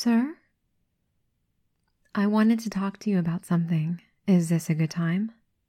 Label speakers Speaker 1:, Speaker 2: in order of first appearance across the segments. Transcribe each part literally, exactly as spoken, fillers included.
Speaker 1: Sir? I wanted to talk to you about something. Is this a good time?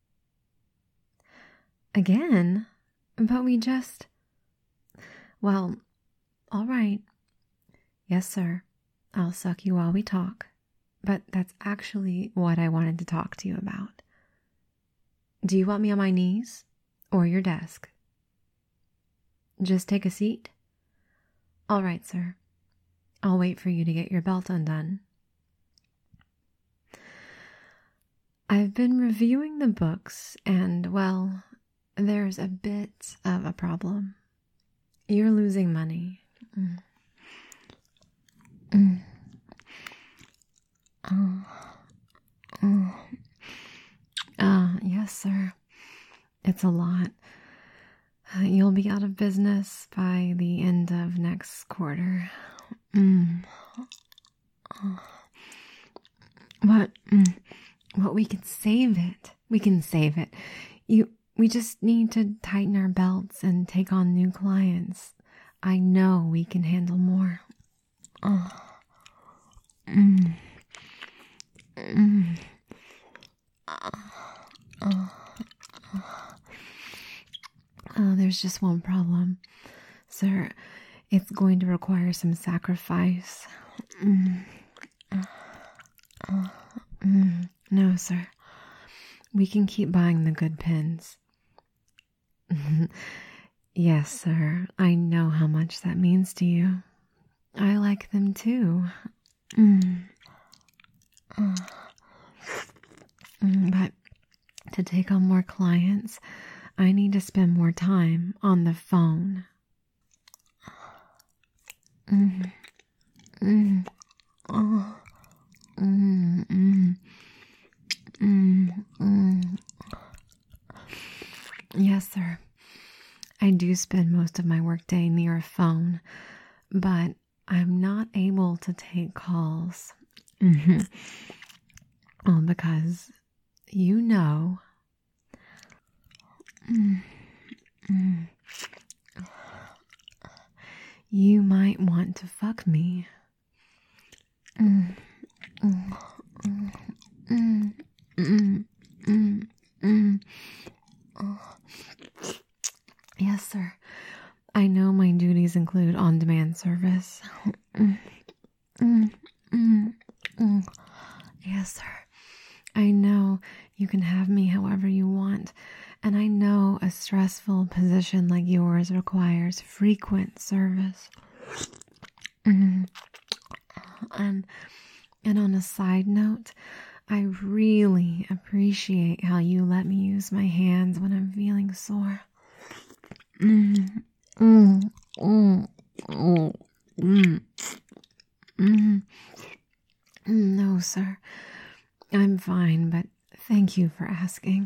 Speaker 1: Again? But we just... Well, all right. Yes, sir. I'll suck you while we talk. But that's actually what I wanted to talk to you about. Do you want me on my knees or your desk? Just take a seat? All right, sir. I'll wait for you to get your belt undone. I've been reviewing the books and, well, there's a bit of a problem. You're losing money. Mm. Mm. Oh. Oh. Uh, yes, sir. It's a lot. Uh, you'll be out of business by the end of next quarter. Mm. Oh. But, mm, but we can save it. We can save it. You, we just need to tighten our belts and take on new clients. I know we can handle more. Oh. Mm. Mm. Oh. Oh. Oh, there's just one problem, sir. It's going to require some sacrifice. Mm. Oh. Oh. Mm. No, sir. We can keep buying the good pins. Yes, sir. I know how much that means to you. I like them too. Mm. Oh. Mm, but to take on more clients, I need to spend more time on the phone. Mm. Mm. Oh. Mm. Mm. Mm. Mm. Yes, sir. I do spend most of my workday near a phone, but I'm not able to take calls. Mm-hmm. Oh, because you know. Mm. Mm. You might want to fuck me. Mm. Mm. Mm. Mm. Mm. Mm. Mm. Oh. Yes, sir. I know my duties include on-demand service. Mm. Mm. Mm. Mm. Yes, sir. I know you can have me however you want, and I know a stressful position like yours requires frequent service. Mm. And, and on a side note, I really appreciate how you let me use my hands when I'm feeling sore. Mm. Mm. Mm. Mm. Mm. Mm. No, sir. I'm fine, but thank you for asking.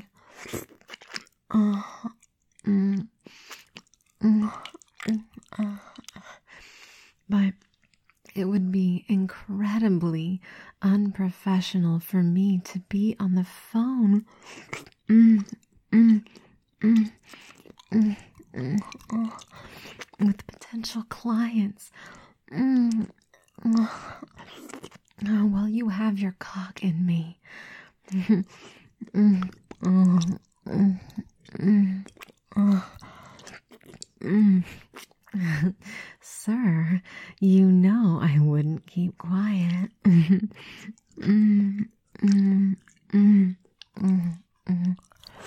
Speaker 1: Oh, mm, mm, mm, uh, but it would be incredibly unprofessional for me to be on the phone mm, mm, mm, mm, mm, oh, with potential clients. Mm, oh. Oh, well, you have your cock in me. mm, oh, mm, mm, oh, mm. Sir, you know I wouldn't keep quiet. mm, mm, mm, mm, mm, mm,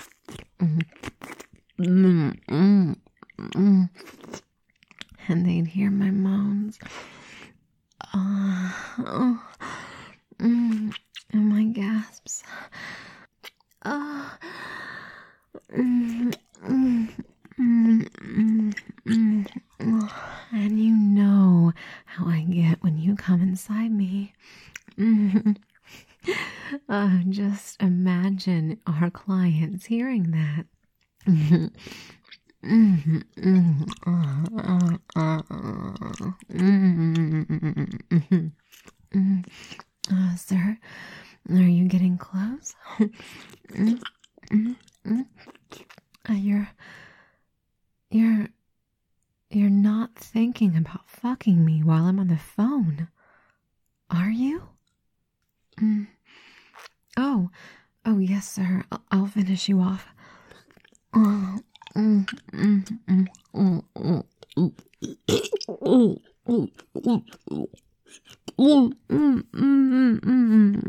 Speaker 1: mm, mm, mm. And they'd hear my moans. Uh, oh, mm, and my gasps. Uh, mm, mm, mm, mm, mm, oh, and you know how I get when you come inside me. Mm. Uh, just imagine our clients hearing that. Mm. Mm, mm, uh, uh, uh, uh, mm, mm, mm, uh, sir, are you getting close? mm, mm, mm. Uh, you're, you're, you're not thinking about fucking me while I'm on the phone, Are you? Mm. Oh, oh yes, sir. I'll, I'll finish you off. Oh, mm, mm, mm, mm, mm, mm. Oh, oh, oh, oh. Oh, mm, mm, mm, mm,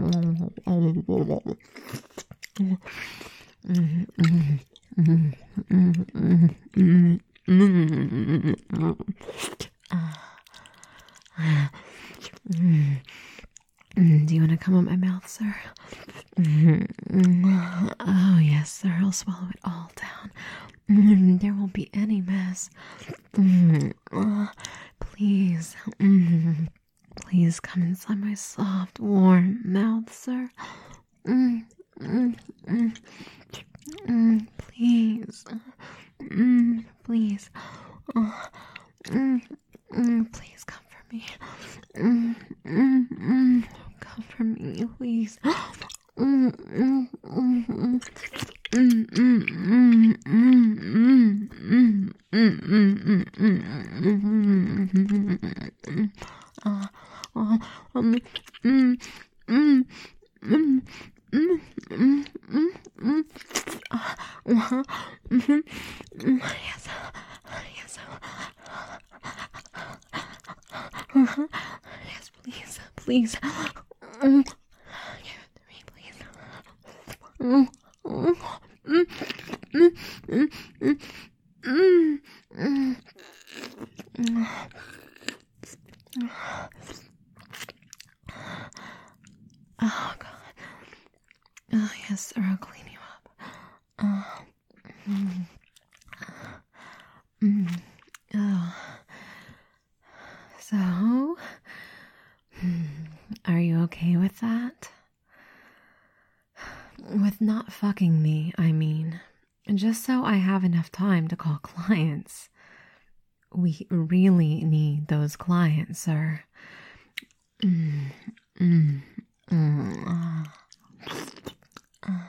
Speaker 1: mm, mm. Do you want to come on my mouth, sir? Oh, yes, sir. I'll swallow it all down. There won't be any mess. Please. Please come inside my soft, warm mouth, sir. Mm, mm, mm, mm, please. Mm, please. Oh, mm, mm, please comfort me. Mm, mm, mm, comfort me, please. Mm, mm, mm, mm. Mm, mm, mm, mm, mm, mm, mm, mm, mm, mm, mm. Uh, uh, um, mm, mm, mm, mm, mm, mm, mm. Uh, uh, mm, mm, yes, yes, uh, yes, please, please. Mm. Give it to me, please. Mm, mm, mm, mm, mm, mm, mm, mm, mm. Oh, God. Oh, yes, sir, I'll clean you up. Oh. Mm. Mm. Oh. So, are you okay with that? With not fucking me, I mean. Just so I have enough time to call clients. We really need those clients, sir. Mm, mm, mm, uh, uh,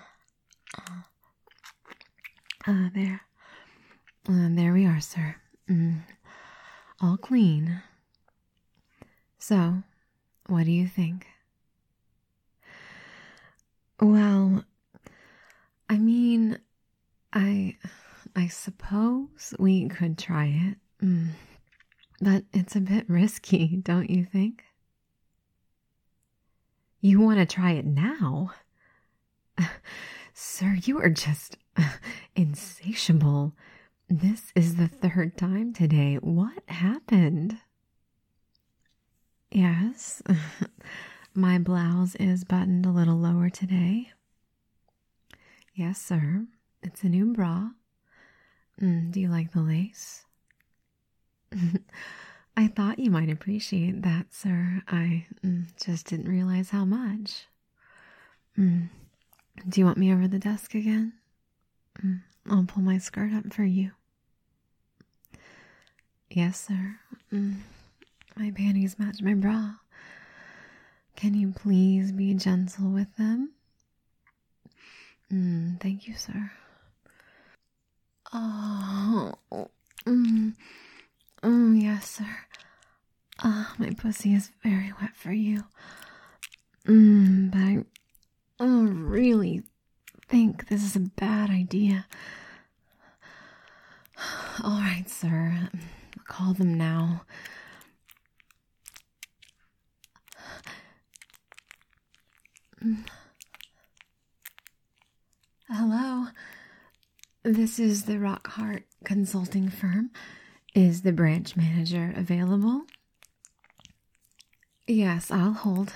Speaker 1: uh, there. Uh, there we are, sir. Mm, all clean. So, what do you think? Well, I mean, I, I suppose we could try it. Mm. But it's a bit risky, don't you think? You want to try it now? Sir, you are just insatiable. This is the third time today. What happened? Yes, my blouse is buttoned a little lower today. Yes, sir. It's a new bra. Mm, do you like the lace? I thought you might appreciate that, sir. I mm, just didn't realize how much. Mm. Do you want me over the desk again? Mm. I'll pull my skirt up for you. Yes, sir. Mm. My panties match my bra. Can you please be gentle with them? Mm, thank you, sir. Oh, mm. Oh, yes, sir. Ah, oh, my pussy is very wet for you. Mm, but I oh, really think this is a bad idea. All right, sir. Call them now. Hello. This is the Rockhart Consulting Firm. Is the branch manager available? Yes, I'll hold.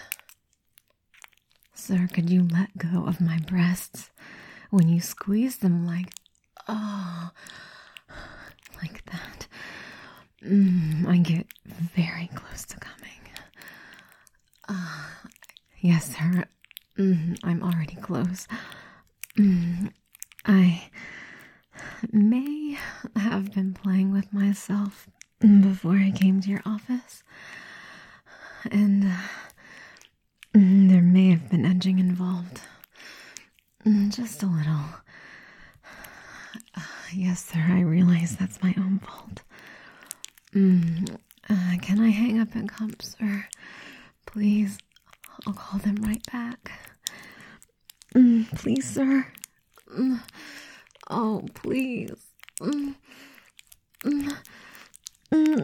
Speaker 1: Sir, could you let go of my breasts when you squeeze them like, oh, like that? Mm, I get very close to coming. Uh, yes, sir. Mm, I'm already close. Mm, I may have been playing with myself before I came to your office, and uh, there may have been edging involved. Just a little. Uh, yes, sir, I realize that's my own fault. Mm, uh, can I hang up and come, sir? please. I'll call them right back. Mm, please, sir. Mm. Oh, please. Mm. Mm. Mm.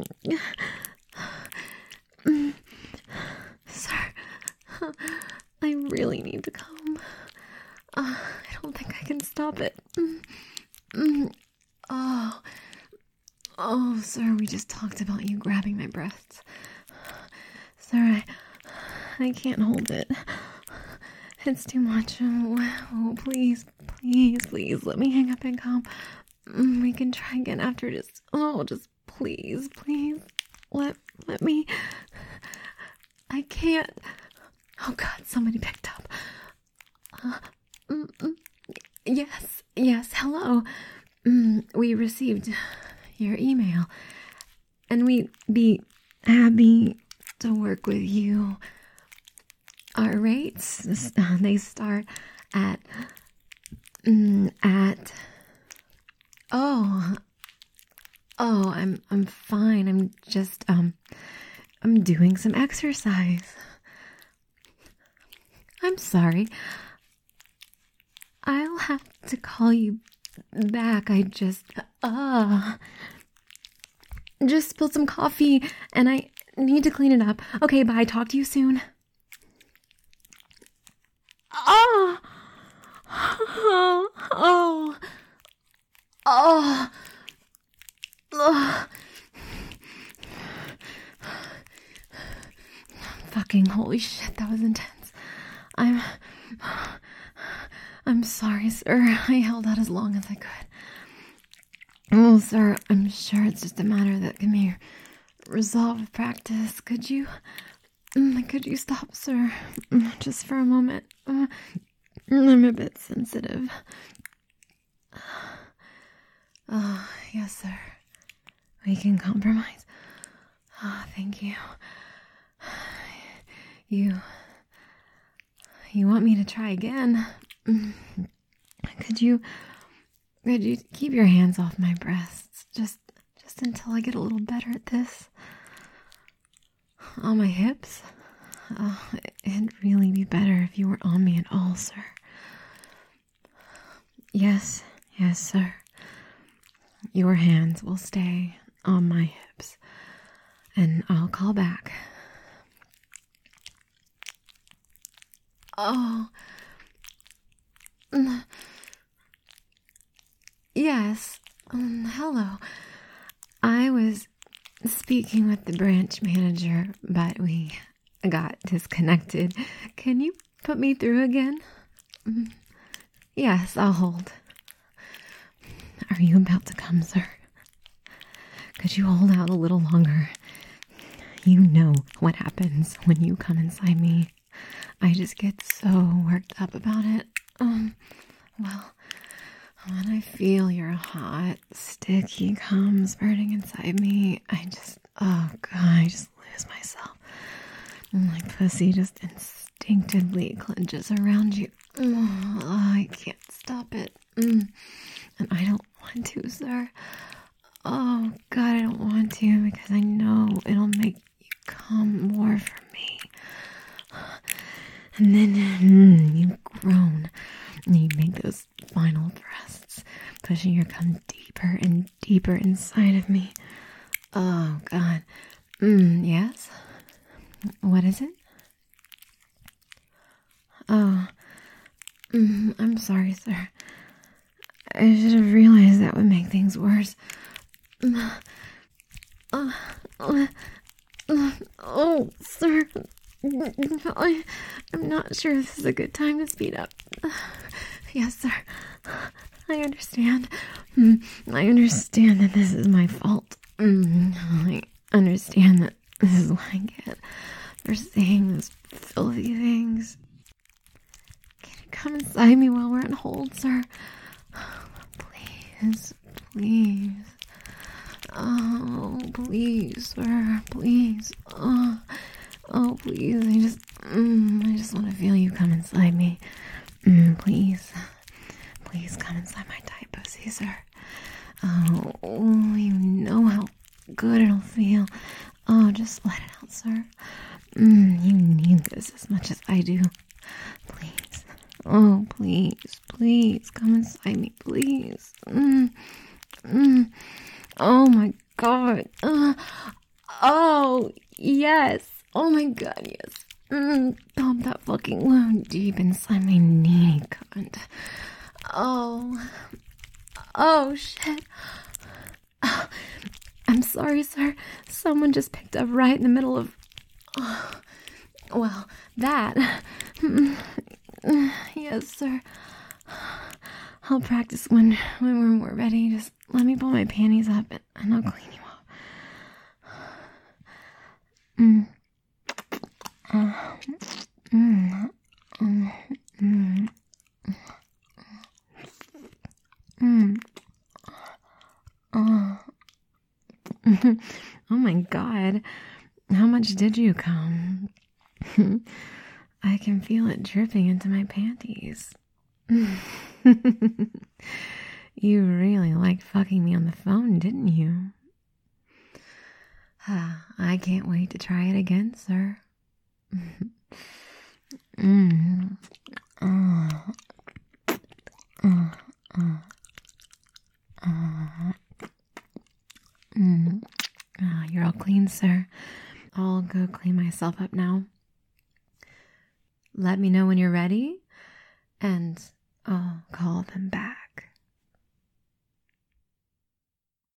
Speaker 1: Mm. Sir, I really need to come. Uh, I don't think I can stop it. Mm. Mm. Oh. Oh, sir, we just talked about you grabbing my breasts. Sir, I, I can't hold it. It's too much. Oh, oh, please, please, please, let me hang up and come. Mm, we can try again after this. Oh, just please, please, let, let me. I can't. Oh, God, somebody picked up. Uh, mm, mm, yes, yes, hello. Mm, we received your email, and we'd be happy to work with you. Our rates, uh, they start at, mm, at, oh, oh, I'm, I'm fine. I'm just, um, I'm doing some exercise. I'm sorry. I'll have to call you back. I just, uh, just spilled some coffee and I need to clean it up. Okay, bye. Talk to you soon. Oh, oh, oh, oh, oh. Fucking holy shit, that was intense. I'm, I'm sorry, sir. I held out as long as I could. Oh, sir, I'm sure it's just a matter that can be resolved with practice. Could you, could you stop, sir? Just for a moment. Uh, I'm a bit sensitive. Oh, yes, sir. We can compromise. Oh, thank you. You... You want me to try again? Could you... Could you keep your hands off my breasts? Just... Just until I get a little better at this. On my hips? Oh, it'd really be better if you were on me at all, sir. Yes, yes, sir. Your hands will stay on my hips, and I'll call back. Oh. Yes. Um, hello. I was speaking with the branch manager, but we got disconnected. Can you put me through again? Yes, I'll hold. Are you about to come, sir? Could you hold out a little longer? You know what happens when you come inside me. I just get so worked up about it. Um, well, when I feel your hot, sticky cum spurting inside me, I just, oh God, I just lose myself. My pussy just instinctively clenches around you. Oh, I can't stop it. Mm. And I don't want to, sir. Oh, God, I don't want to because I know it'll make you come more for me. And then mm, you groan and you make those final thrusts, pushing your cum deeper and deeper inside of me. Oh, God. Mm, yes? What is it? Oh, mm, I'm sorry, sir. I should have realized that would make things worse. Uh, uh, uh, oh, sir. I, I'm not sure this is a good time to speed up. Uh, yes, sir. I understand. Mm, I understand that this is my fault. Mm, I understand that this is what I get for saying those filthy things. Can you come inside me while we're on hold, sir? Please, please. Oh, please, sir, please. Oh, oh please. I just, mm, I just want to feel you come inside me. Mm, please, please come inside my tight pussy, sir. Oh, oh, you know how good it'll feel. Oh, just let it out, sir. Mm, you need this as much as I do. Please. Oh, please, please, come inside me, please. Mm, mm. Oh my God. Uh, oh, yes. Oh my God, yes. Mm, pump that fucking wound deep inside my knee, cunt. Oh. Oh, shit. Uh, I'm sorry, sir. Someone just picked up right in the middle of... Uh, well, that... Yes, sir. I'll practice when, when we're more ready. Just let me pull my panties up and, and I'll clean you up. Mm. Uh, mm. Mm. Mm. Mm. Oh. Oh my God. How much did you come? I can feel it dripping into my panties. You really liked fucking me on the phone, didn't you? I can't wait to try it again, sir. mm. uh. Uh. Uh. Uh. Mm. Oh, you're all clean, sir. I'll go clean myself up now. Let me know when you're ready, and I'll call them back.